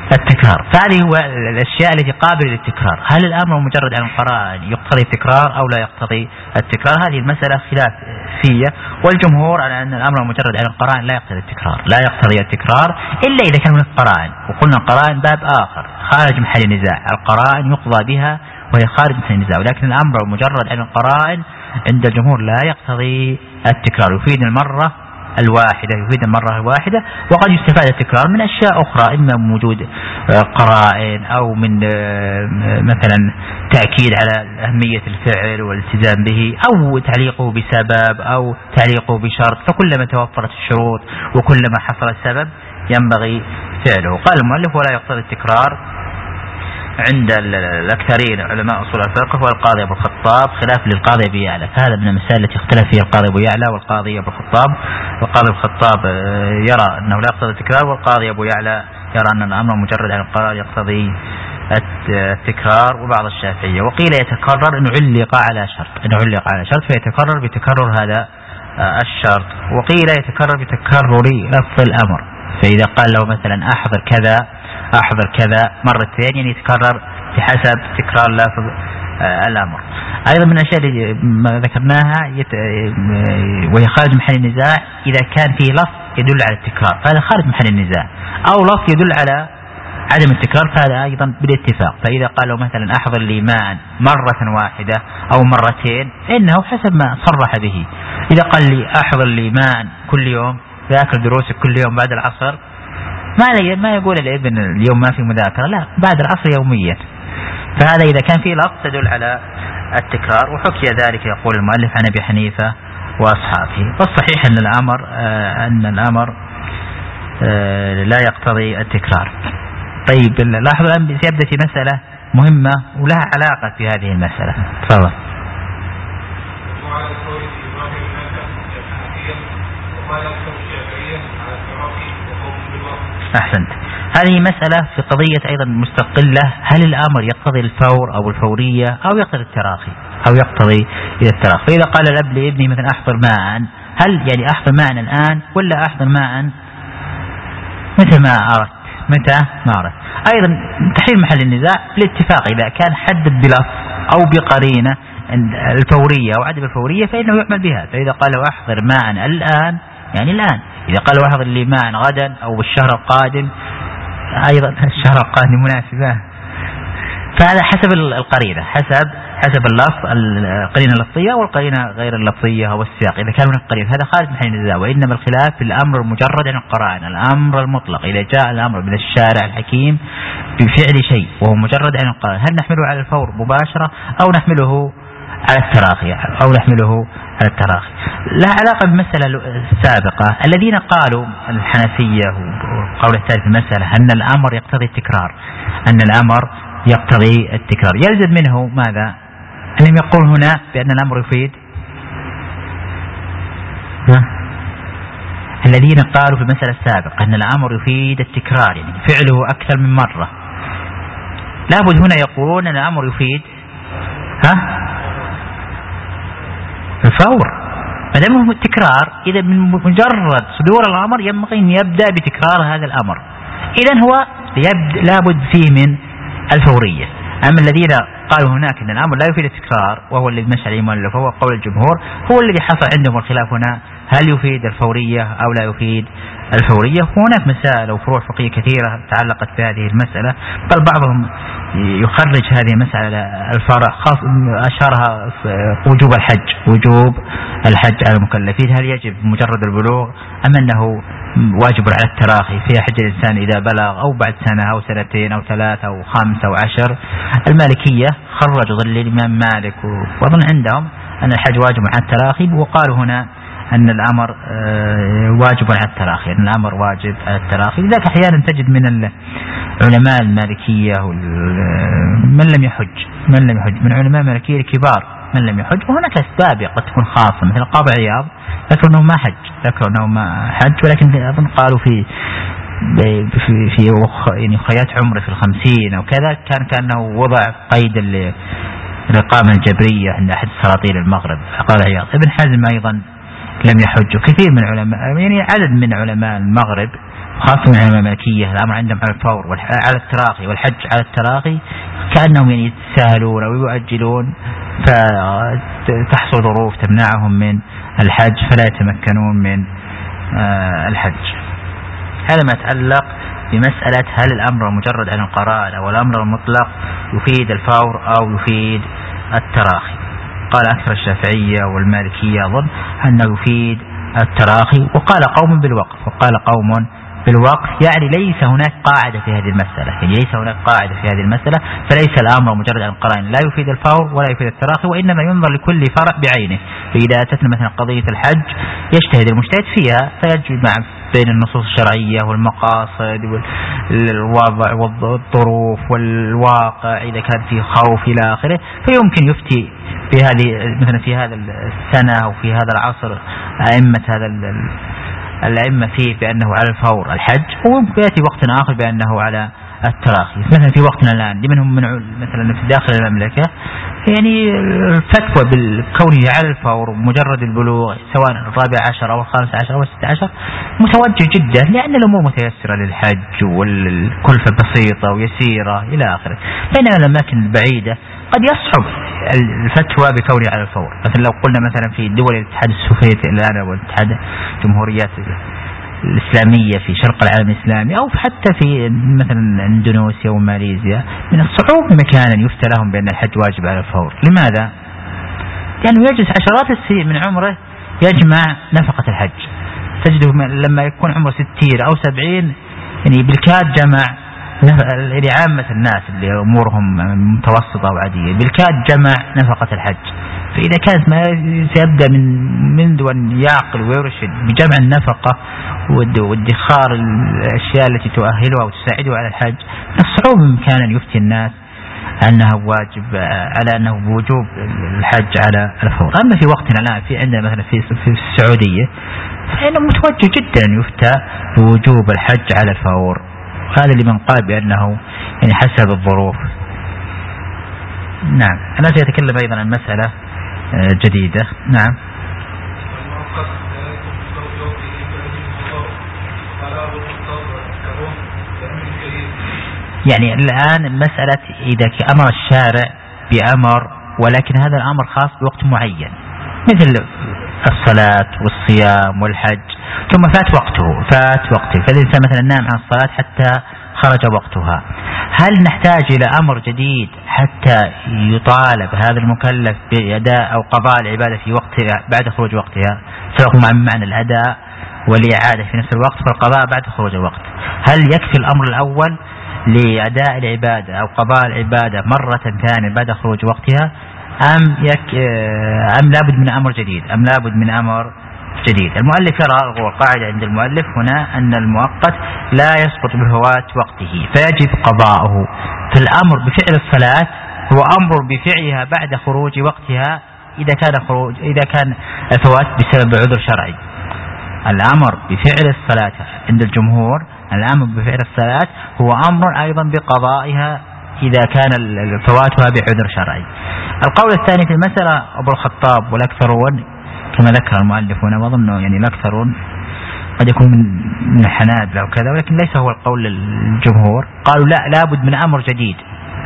التكرار. فهذه هو الأشياء التي قابلة للتكرار. هل الأمر مجرد عن القرائن يقتضي التكرار أو لا يقتضي التكرار؟ هذه المسألة خلافية، والجمهور على أن الأمر مجرد عن القرائن لا يقتضي التكرار، لا يقتضي التكرار إلا إذا كان هناك قرائن. وقلنا القرائن باب آخر خارج محل النزاع، القرائن يقضى بها وهي خارج محل النزاع، ولكن الأمر مجرد عن القرائن عند الجمهور لا يقتضي التكرار، يفيد المرة الواحدة، يفيد المرة الواحدة. وقد يستفاد التكرار من أشياء أخرى، إما من وجود قرائن أو من مثلا تأكيد على أهمية الفعل والالتزام به، أو تعليقه بسبب أو تعليقه بشرط. فكلما توفرت الشروط وكلما حصل السبب ينبغي فعله. قال المؤلف: ولا يقتضي التكرار عند الأكثرين علماء أصول الفقه والقاضي أبو الخطاب، خلاف للقاضي أبي يعلى. فهذا من المسائل التي اختلف فيها القاضي أبو يعلى والقاضي أبو الخطاب. والقاضي أبو الخطاب يرى أنه لا يقتضي التكرار، والقاضي أبو يعلى يرى أن الأمر مجرد عن القرار يقتضي التكرار. وبعض الشافعية وقيل يتكرر إنه علق على شرط، إنه علق على شرط فيتكرر بتكرر هذا الشرط. وقيل يتكرر بتكرر لفظ الأمر، فإذا قال له مثلا أحضر كذا أحضر كذا مرتين يعني يتكرر بحسب تكرار لفظ الأمر. أيضا من الأشياء اللي ذكرناها يت... وهي خارج محل النزاع إذا كان فيه لفظ يدل على التكرار فهذا خارج محل النزاع، أو لفظ يدل على عدم التكرار فهذا أيضا بالاتفاق. فإذا قالوا مثلا أحضر لي ماء مرة واحدة أو مرتين إنه حسب ما صرح به. إذا قال لي أحضر لي ماء كل يوم ذاكر دروسك كل يوم بعد العصر، ما ما يقول الابن اليوم ما في مذاكرة، لا بعد العصر يوميا. فهذا إذا كان فيه لفظ تدل على التكرار. وحكي ذلك يقول المؤلف عن أبي حنيفة وأصحابه. والصحيح أن الأمر آه أن الأمر آه لا يقتضي التكرار. طيب لاحظوا الآن سيبدأ في مسألة مهمة ولها علاقة في هذه المسألة. تفضل. أحسنت. هذه مسألة في قضية أيضا مستقلة، هل الأمر يقتضي الفور أو الفورية أو يقتضي التراخي أو يقتضي التراخي. فإذا قال الأب لابني مثلا أحضر ماء، هل يعني أحضر ماء الآن ولا أحضر ماء متى ما أردت متى ما أردت. أيضا تحرير محل النزاع بالاتفاق إذا كان حدد بلفظ أو بقرينة الفورية أو عدم الفورية فإنه يعمل بها. فإذا قال أحضر ماء الآن يعني الآن، إذا قال أحضر لي ماء غدا أو بالشهر القادم أيضا الشهر القادم مناسبة. فهذا حسب القرينة، حسب حسب اللفظ القرينة اللفظية والقرينة غير اللفظية أو السياق. إذا كان هناك قرينة هذا خارج محل النزاع. وإنما الخلاف في الأمر المجرد عن القرائن، الأمر المطلق إذا جاء الأمر من الشارع الحكيم بفعل شيء وهو مجرد عن القرائن، هل نحمله على الفور مباشرة أو نحمله على التراخي أو نحمله على التراخي. لها علاقة بالمسألة السابقة. الذين قالوا الحنفية وقول الثالث في المسألة أن الأمر يقتضي التكرار، أن الأمر يقتضي التكرار يلزم منه ماذا؟ ألم يقول هنا بأن الأمر يفيد؟ ها؟ الذين قالوا في المسألة السابقة أن الأمر يفيد التكرار يعني فعله أكثر من مرة، لابد هنا يقولون أن الأمر يفيد ها؟ الفور. ما دام هو التكرار إذا من مجرد صدور الأمر ينبغي أن يبدأ بتكرار هذا الأمر، إذن هو لابد فيه من الفورية. أما الذين قالوا هناك أن الأمر لا يفيد التكرار وهو الذي مشى عليه المؤلف وهو قول الجمهور، هو الذي حصل عندهم الخلاف هنا، هل يفيد الفورية أو لا يفيد الفورية. وهناك مسائل وفروع فقهية كثيرة تعلقت بهذه المسألة، بل بعضهم يخرج هذه المسألة الفرع خاص أشارها وجوب الحج، وجوب الحج على المكلفين، هل يجب مجرد البلوغ أم أنه واجب على التراخي في حج الإنسان إذا بلغ أو بعد سنة أو سنتين أو ثلاثة أو خمسة أو عشر. المالكية خرجوا ظل الإمام مالك وظن عندهم أن الحج واجب على التراخي، وقالوا هنا أن الأمر واجب على التراخي، أن الأمر واجب على التراخي. لذلك أحيانا تجد من العلماء المالكية من لم يحج من لم يحج من علماء المالكية الكبار من لم يحج، وهناك أسباب قد تكون خاصة، مثل القاضي عياض ذكروا أنه ما حج ذكروا أنه ما حج ولكن أظن قالوا في في في يعني خيات عمره في الخمسين أو كذا كان كأنه وضع قيد الإقامة الجبرية عند أحد سلاطين المغرب. قال عياض. ابن حزم أيضا لم يحج، كثير من علماء يعني عدد من علماء المغرب خاصة من المالكية الأمر عندهم على الفور وعلى التراخي، والحج على التراخي، كأنهم يعني يتساهلون أو يؤجلون فتحصل ظروف تمنعهم من الحج فلا يتمكنون من الحج. هذا ما يتعلق بمسألة هل الأمر مجرد عن القرائن أو الأمر المطلق يفيد الفور أو يفيد التراخي. قال أكثر الشافعية والمالكية أظن أنه يفيد التراخي، وقال قوم بالوقف، وقال قوم بالوقف يعني ليس هناك قاعدة في هذه المسألة، يعني ليس هناك قاعدة في هذه المسألة، فليس الأمر مجرد عن القرائن لا يفيد الفور ولا يفيد التراخي، وإنما ينظر لكل فرع بعينه. فإذا أتتنا مثلا قضية الحج يجتهد المجتهد فيها فيجمع بين النصوص الشرعية والمقاصد والوضع والظروف والواقع إذا كان فيه خوف إلى آخره، فيمكن يفتي في هذه مثلا في هذا السنة أو في هذا العصر أئمة هذا الأئمة فيه بأنه على الفور الحج، وممكن يأتي وقت آخر بأنه على التراخي. مثلا في وقتنا الآن لمنهم من مثلا في داخل المملكة يعني الفتوى بالكونه على الفور مجرد البلوغ سواء الرابع عشر أو الخامس عشر أو الستة عشر متوجه جدا، لأن الأمور متيسرة للحج والكلفة بسيطة ويسيرة إلى آخره. بينما الأماكن البعيدة قد يصعب الفتوى بكونه على الفور. مثلا لو قلنا مثلا في دول الاتحاد السوفيتي الآن والاتحاد الجمهوريات الإسلامية في شرق العالم الإسلامي، أو حتى في مثلا إندونيسيا وماليزيا، من الصعوبة مكانا يفتى لهم بأن الحج واجب على الفور. لماذا؟ لأنه يعني يجلس عشرات السنين من عمره يجمع نفقة الحج. تجد لما يكون عمره ستين أو سبعين يعني بالكاد جمع يعني عامة الناس اللي أمورهم متوسطة وعادية بالكاد جمع نفقة الحج. فإذا كانت ما سيبدأ من منذ أن يعقل ويرشد بجمع النفقة وادخار الأشياء التي تؤهلها وتساعده على الحج، الصعوبة بإمكان أن يفتي الناس أنها واجب على أنه بوجوب الحج على الفور. أما في وقتنا الآن في عندنا مثلا في في السعودية فإنه متوجه جدا أن يفتى بوجوب الحج على الفور، وهذا اللي من قال بأنه يعني حسب الظروف. نعم. أنا سأتكلم أيضا عن مسألة جديدة. نعم. يعني الآن المسألة إذا أمر الشارع بأمر ولكن هذا الأمر خاص بوقت معين مثل الصلاة والصيام والحج ثم فات وقته فات وقته فالإنسان مثلا نام عن الصلاة حتى خرج وقتها، هل نحتاج إلى أمر جديد حتى يطالب هذا المكلف بأداء أو قضاء العبادة في وقتها بعد خروج وقتها، سواء عن معنى الأداء والإعادة في نفس الوقت فالقضاء بعد خروج الوقت؟ هل يكفي الأمر الأول لأداء العبادة أو قضاء العبادة مرة ثانية بعد خروج وقتها، أم يك أم لابد من أمر جديد أم لابد من أمر جديد؟ المؤلف يرى والقاعدة عند المؤلف هنا أن المؤقت لا يسقط بفوات وقته فيجب قضاؤه. فالأمر بفعل الصلاة هو أمر بفعلها بعد خروج وقتها إذا كان خروج إذا كان الفوات بسبب عذر شرعي. الأمر بفعل الصلاة عند الجمهور الأمر بفعل الصلاة هو أمر أيضا بقضائها إذا كان فواتها بعذر شرعي. القول الثاني في المسألة أبو الخطاب والأكثرون كما ذكر المؤلف هنا، وأظنه يعني الأكثرون قد يكون من الحنابلة وكذا، ولكن ليس هو القول الجمهور. قالوا لا لابد من أمر جديد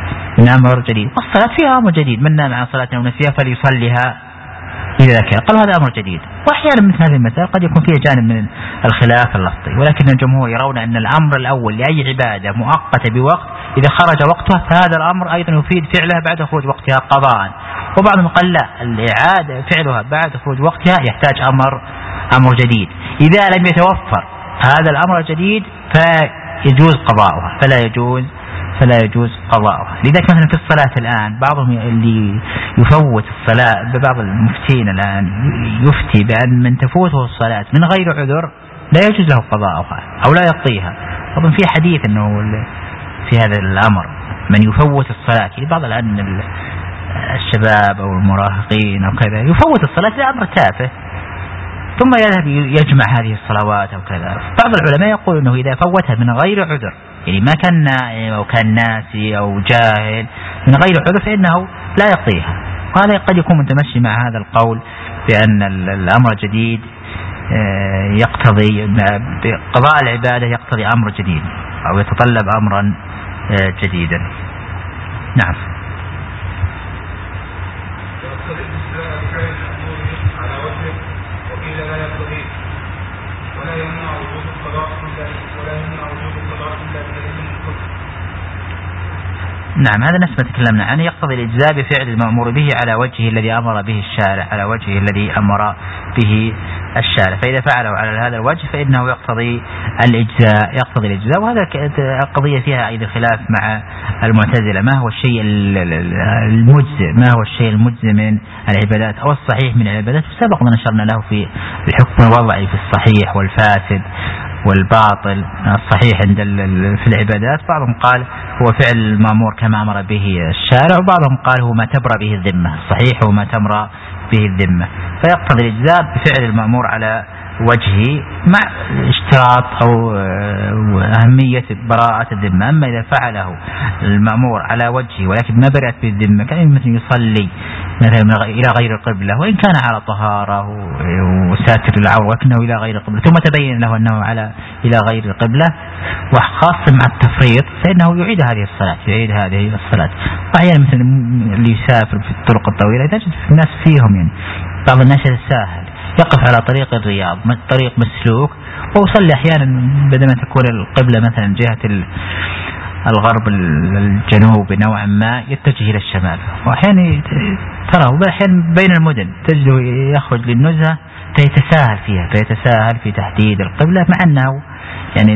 من أمر جديد، والصلاة فيها أمر جديد، من نام عن صلاة أو نسيها فليصليها إذا ذكر. قالوا هذا أمر جديد. وأحيانا مثل هذه المسألة قد يكون فيها جانب من الخلاف اللفظي، ولكن الجمهور يرون أن الأمر الأول لأي عبادة مؤقتة بوقت إذا خرج وقتها فهذا الأمر أيضا يفيد فعلها بعد خروج وقتها قضاء. وبعضهم قال لا الإعادة فعلها بعد خروج وقتها يحتاج أمر أمر جديد، إذا لم يتوفر هذا الأمر الجديد فيجوز قضاؤها فلا يجوز فلا يجوز قضاؤها. لذلك مثلا في الصلاة الآن بعضهم اللي يفوت الصلاة ببعض المفتين الآن يفتي بأن من تفوته الصلاة من غير عذر لا يجوز له قضاؤها أو لا يقضيها. أظن في حديث أنه في هذا الأمر من يفوت الصلاة، بعض الآن الشباب أو المراهقين أو كذا يفوت الصلاة لأمر تافه ثم يذهب يجمع هذه الصلوات أو كذا. بعض العلماء يقول أنه إذا فوتها من غير عذر يعني ما كان نائم أو كان ناسي أو جاهل من غير عذر فإنه لا يقضيها. وهذا قد يكون متمشي مع هذا القول بأن الأمر جديد يقتضي قضاء العبادة يقتضي أمر جديد أو يتطلب أمرا جديدا. نعم. نعم هذا نفس ما تكلمنا عنه، يقتضي الإجزاء بفعل المأمور به على وجهه الذي أمر به الشارع، على وجهه الذي أمر به الشارع، فإذا فعله على هذا الوجه فإنه يقتضي الإجزاء يقتضي الإجزاء وهذا القضية فيها أيضا خلاف مع المعتزلة، ما هو الشيء المجزئ ما هو الشيء المجزئ من العبادات أو الصحيح من العبادات، وسبق ما نشرنا له في الحكم الوضعي في الصحيح والفاسد والباطل. الصحيح عند في العبادات بعضهم قال هو فعل المأمور كما أمر به الشارع، وبعضهم قال هو ما تبرأ به الذمة، الصحيح هو ما تمر به الذمة، فيقتضي الإجزاء بفعل المأمور على وجهه مع اشتراط أو أهمية براءة الذمة. أما إذا فعله المأمور على وجهه ولكن ما برأت به الذمة كان مثل يصلي مثلا إلى غير القبلة وإن كان على طهارة وساتر العورة ولكنه إلى غير القبلة ثم تبين له أنه على إلى غير القبلة وخاصة مع التفريط فإنه يعيد هذه الصلاة يعيد هذه الصلاة. وأحيانا مثل اللي يسافر في الطرق الطويلة تجد الناس فيهم يعني بعض الناس الساهل يقف على طريق الرياض طريق مسلوك ويصلي أحيانا بدل ما تكون القبلة مثلا جهة الغرب الجنوب نوعا ما يتجه إلى الشمال، وأحيانا ترى أحيانا بين المدن تجده يخرج للنزهة فيتساهل فيها فيتساهل في تحديد القبلة مع أنه يعني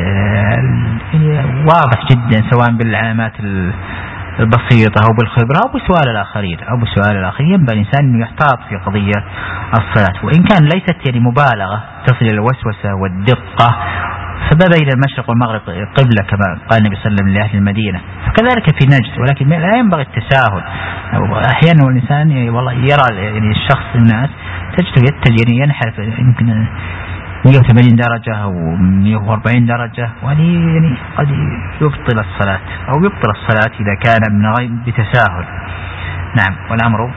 واضح جدا سواء بالعلامات البسيطة أو بالخبرة أو بسؤال الآخرين أو بسؤال الآخرين. ينبغي الإنسان أن يحتاط في قضية الصلاة وإن كان ليست يعني مبالغة تصل إلى الوسوسة والدقة، فما بين المشرق والمغرب قبلة كما قال النبي صلى الله عليه وسلم لأهل المدينة، فكذلك في نجد، ولكن لا ينبغي التساهل. أحيانا الإنسان يعني والله يرى يعني الشخص الناس تجده يتجه يعني ينحرف يمكن مئة وثمانين درجة أو مئة وأربعين درجة وهذه يعني قد يبطل الصلاة أو يبطل الصلاة إذا كان من غير بتساهل. نعم. والأمر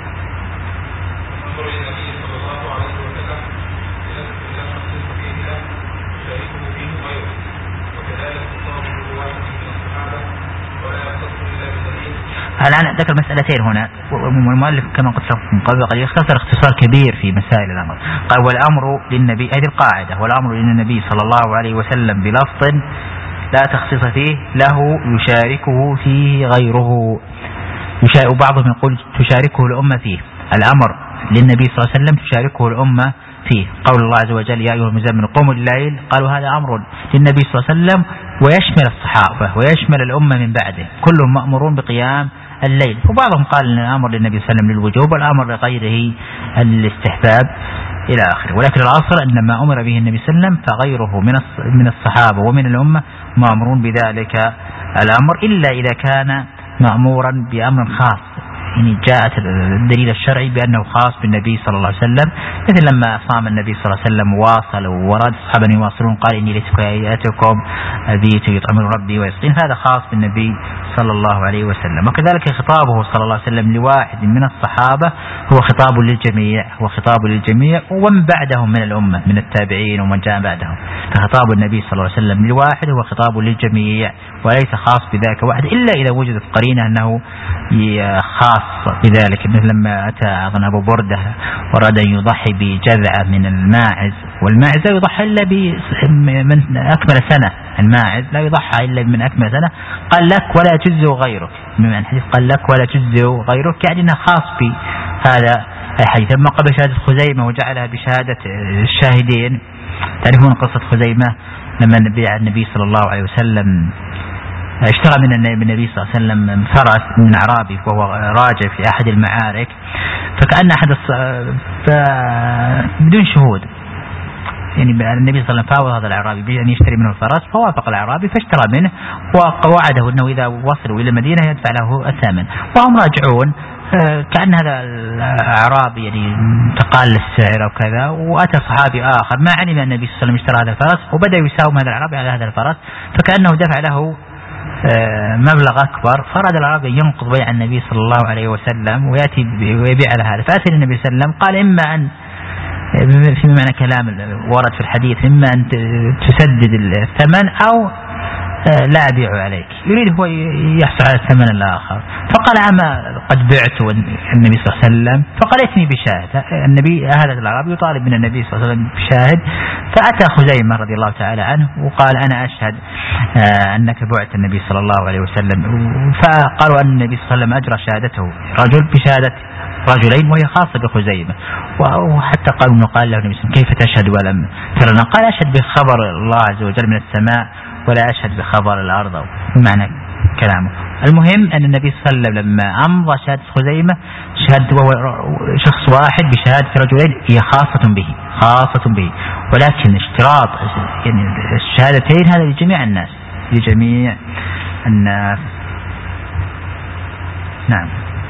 الآن ذكر مسألتين هنا والمؤلف كما قلت لكم قبل قد يختصر اختصار كبير في مسائل الأمر. قال والأمر للنبي هذه القاعدة والأمر للنبي صلى الله عليه وسلم بلفظ لا تخصيص فيه له يشاركه فيه غيره، وبعضهم يقول تشاركه الأمة فيه. الأمر للنبي صلى الله عليه وسلم تشاركه الأمة فيه، قول الله عز وجل يا أيها المزمل قم الليل، قالوا هذا أمر للنبي صلى الله عليه وسلم ويشمل الصحابة ويشمل الأمة من بعده كلهم مأمورون بقيام الليل. وبعضهم قال أن الأمر للنبي صلى الله عليه وسلم للوجوب والأمر لغيره الاستحباب إلى آخره، ولكن الأصل أن ما أمر به النبي صلى الله عليه وسلم فغيره من الصحابة ومن الأمة مأمورون بذلك الأمر إلا إذا كان مأمورا بأمر خاص، يعني جاءت الدليل الشرعي بأنه خاص بالنبي صلى الله عليه وسلم، مثل لما صام النبي صلى الله عليه وسلم واصل وورد الصحابة يواصلون قال إني ليس كأياتكم أبيت يطعمني ربي ويسقين، هذا خاص بالنبي صلى الله عليه وسلم. وكذلك خطابه صلى الله عليه وسلم لواحد من الصحابة هو خطاب للجميع هو خطاب للجميع ومن بعدهم من الأمة من التابعين ومن جاء بعدهم، فخطاب النبي صلى الله عليه وسلم لواحد هو خطاب للجميع وليس خاص بذاك واحد إلا إذا وجدت قرينة أنه خاص بذلك، مثل لما أتى أظن أبو بردة وراد أن يضحي بجذعة من الماعز، والماعز لا يضحى إلا من أكمل سنة، الماعز لا يضحى إلا من أكمل سنة، قال لك ولا تجزئ غيرك، من الحديث قال لك ولا تجزئ غيرك يعني أنه خاص بهذا الحديث. أما قبل شهادة خزيمة وجعلها بشهادة الشاهدين، تعرفون قصة خزيمة لما النبي النبي صلى الله عليه وسلم اشترى من النبي صلى الله عليه وسلم فرس من أعرابي وهو راجع في أحد المعارك، فكأن أحد ف... بدون شهود يعني النبي صلى الله عليه وسلم فاوض هذا الأعرابي بأن يشتري منه الفرس، فوافق الأعرابي فاشترى منه ووعده أنه إذا وصلوا إلى المدينة يدفع له الثمن، وهم راجعون كأن هذا الأعرابي يعني تقال السعر أو كذا، وأتى صحابي آخر ما علم أن النبي صلى الله عليه وسلم اشترى هذا الفرس وبدأ يساوم هذا الأعرابي على هذا الفرس، فكأنه دفع له مبلغ أكبر، فرد الأعرابي ينقض بيع النبي صلى الله عليه وسلم ويأتي ويبيع على هذا، فأتى النبي صلى الله عليه وسلم قال إما أن في معنى كلام ورد في الحديث إما أن تسدد الثمن أو لا أبيع عليك، يريد هو يحصل على الثمن الآخر. فقال أما قد بعت النبي صلى الله عليه وسلم، فقال ائتني بشاهد. النبي هذا الأعرابي يطالب من النبي صلى الله عليه وسلم بشاهد، فأتى خزيمة رضي الله تعالى عنه وقال أنا أشهد أنك بعت النبي صلى الله عليه وسلم. فقالوا أن النبي صلى الله عليه وسلم أجرى شهادته رجل بشهادة رجلين وهي خاصة بخزيمة. وحتى قالوا أنه قال له النبي صلى الله عليه وسلم كيف تشهد ولم ترنا؟ قال أشهد بخبر الله عز وجل من السماء ولا أشهد بخبر الأرض، معنى كلامه. المهم أن النبي صلى الله عليه وسلم لما أمضى شهادة خزيمة شهد وهو شخص واحد بشهادة رجلين هي خاصة به خاصة به، ولكن اشتراط يعني الشهادتين هذا لجميع الناس لجميع الناس. نعم.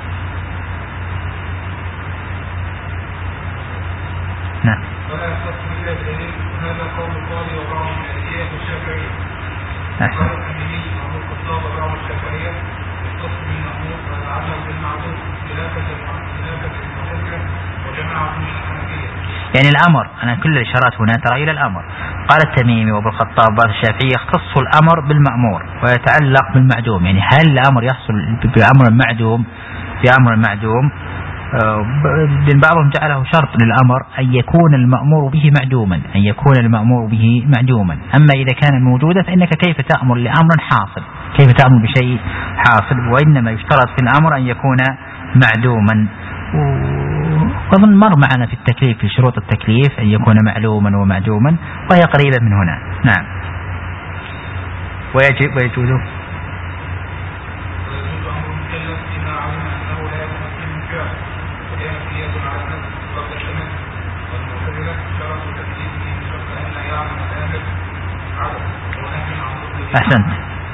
نعم. يعني الأمر أنا كل الإشارات هنا ترى إلى الأمر. قال التميمي وابو الخطاب وابو الشافعي يختص الأمر بالمأمور ويتعلق بالمعدوم. يعني هل الأمر يحصل بأمر معدوم بأمر معدوم؟ بعضهم جعله شرط للأمر أن يكون المأمور به معدوما أن يكون المأمور به معدوما. أما إذا كان موجودا فإنك كيف تأمر لأمر حاصل، كيف تأمر بشيء حاصل؟ وإنما يشترط في الأمر أن يكون معدوما. وأظن مر معنا في التكليف في شروط التكليف أن يكون معلوما ومعدوما، وهي قريبة من هنا. نعم. ويجب ويجوز أحسنت.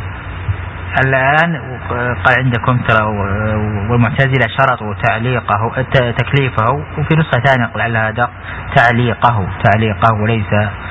الآن قال عندكم ترى والمعتزلة شرطوا تعليقه تكليفه، وفي نسخة ثانية قال على هذا تعليقه تعليقه وليس.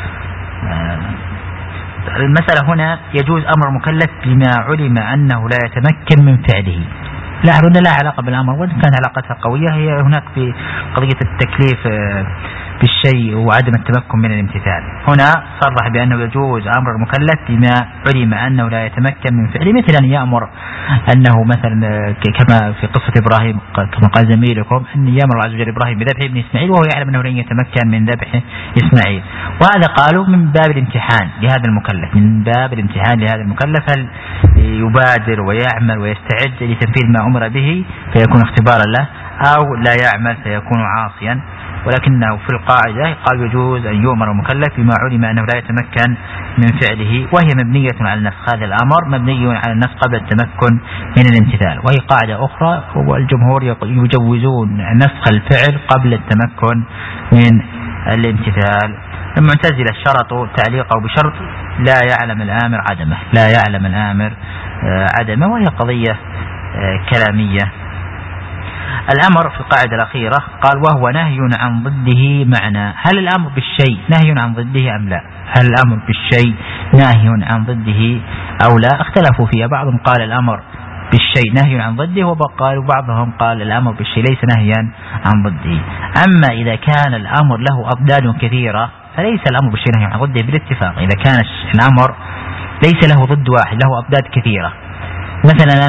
المسألة هنا يجوز أمر مكلف بما علم أنه لا يتمكن من فعله. لا هنا لا علاقة بالأمر، وإن كان علاقتها قوية هي هناك في قضية التكليف بالشيء وعدم التمكن من الامتثال. هنا صرح بأنه يجوز أمر المكلف بما علم أنه لا يتمكن من فعله، مثل أن يأمر أنه مثلا كما في قصة إبراهيم كما قال زميلكم أن يأمر الله عز وجل إبراهيم بذبح ابن إسماعيل وهو يعلم أنه لن يتمكن من ذبح إسماعيل. وهذا قالوا من باب الامتحان لهذا المكلف من باب الامتحان لهذا المكلف هل يبادر ويعمل ويستعد لتنفيذ ما أمر به فيكون اختبارا له، أو لا يعمل فيكون عاصيا. ولكنه في القاعدة قال يجوز أن يؤمر المكلف بما علم أنه لا يتمكن من فعله، وهي مبنية على النسخ. هذا الأمر مبني على النسخ قبل التمكن من الامتثال. وهي قاعدة أخرى والجمهور يجوزون نسخ الفعل قبل التمكن من الامتثال. المعتزلة شرطوا تعليقه بشرط لا يعلم الآمر عدمه لا يعلم الآمر عدمه، وهي قضية كلامية. الأمر في القاعدة الأخيرة قال وهو نهي عن ضده معنى. هل الأمر بالشيء نهي عن ضده أم لا؟ هل الأمر بالشيء نهي عن ضده أو لا؟ اختلفوا فيها. بعضهم قال الأمر بالشيء نهي عن ضده، وبعضهم قال الأمر بالشيء ليس نهيا عن ضده. أما إذا كان الأمر له أضداد كثيرة فليس الأمر بالشيء نهي عن ضده بالاتفاق. إذا كان الأمر ليس له ضد واحد له أضداد كثيرة، مثلا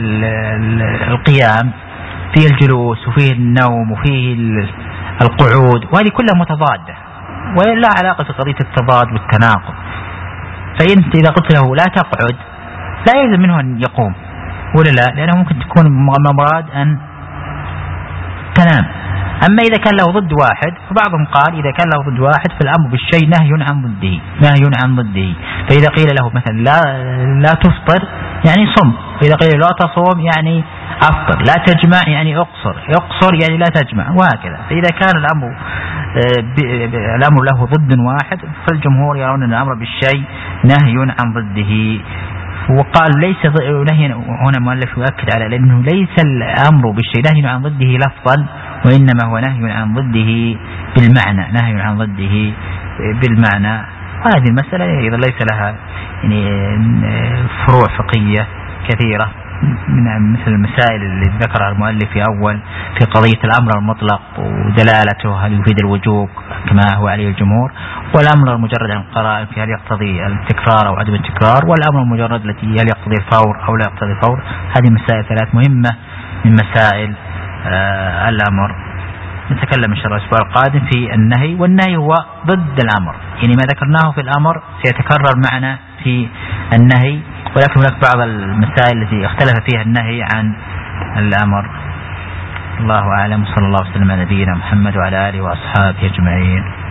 القيام فيه الجلوس وفيه النوم وفيه القعود، وهذه كلها متضادة ولا علاقة في قضية التضاد والتناقض. فأنت إذا قلت له لا تقعد لا يلزم منه أن يقوم ولا لا، لأنه ممكن تكون مراد أن تنام. أما إذا كان له ضد واحد فبعضهم قال إذا كان له ضد واحد فالأمر بالشيء نهي عن ضده نهي عن ضده. فإذا قيل له مثلا لا لا تفطر يعني صم، وإذا قيل لا تصوم يعني أفطر، لا تجمع يعني أقصر يقصر يعني لا تجمع، وهكذا. فإذا كان الأمر الأمر له ضد واحد فالجمهور يرون أن الأمر بالشيء نهي عن ضده. وقال ليس نهي، هنا مؤلف يؤكد على لأنه ليس الأمر بالشيء نهي عن ضده لفظا، وإنما هو نهي عن ضده بالمعنى نهي عن ضده بالمعنى. وهذه المسألة أيضا ليس لها يعني فروع فقهية كثيرة، من مثل المسائل اللي ذكرها المؤلف في أول في قضية الأمر المطلق ودلالته هل يفيد الوجوب كما هو عليه الجمهور، والأمر المجرد عن القرائن في هل يقتضي التكرار أو عدم التكرار، والأمر المجرد التي هل يقتضي الفور أو لا يقتضي الفور. هذه مسائل ثلاث مهمة من مسائل آه الأمر. نتكلم إن شاء الله الأسبوع القادم في النهي، والنهي هو ضد الأمر، يعني ما ذكرناه في الأمر سيتكرر معنا في النهي، ولكن هناك بعض المسائل التي اختلف فيها النهي عن الأمر. الله أعلم، صلى الله وسلم على نبينا محمد وعلى آله وأصحابه أجمعين.